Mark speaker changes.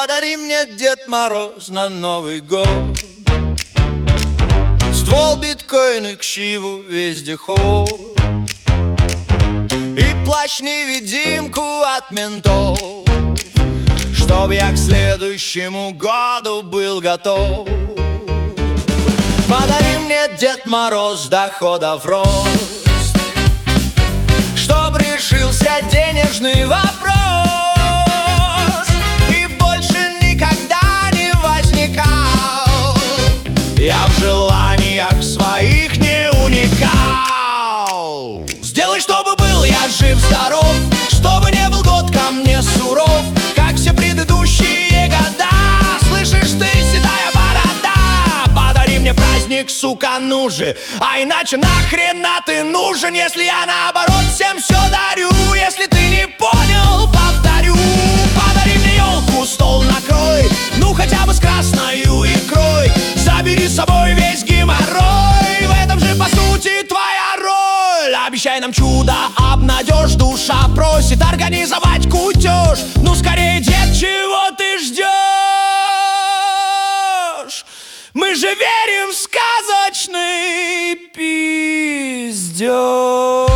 Speaker 1: Подари мне, Дед Мороз, на Новый год ствол биткоина, к чиву вездеход и плащ-невидимку от ментов, чтоб я к следующему году был готов. Подари мне, Дед Мороз, доходов рост, чтоб решился денежный вопрос и больше никогда не возникал я в желаниях своих не уникал. Сделай, чтобы был я жив-здоров, чтобы не был год ко мне суров, как все предыдущие года. Слышишь ты, седая борода, подари мне праздник, сука, ну же, а иначе нахрена ты нужен, если я наоборот всем все дарю? Если ты не понял, повторю. Подари мне елку, стол накрой, ну хотя бы с красною икрой. Забери с собой весь геморрой, в этом же по сути твоя роль. Обещай нам чудо, обнадежь, душа просит организовать кутеж. Ну скорее, дед, чего ты ждешь? Мы же верим в сказочный пиздеж.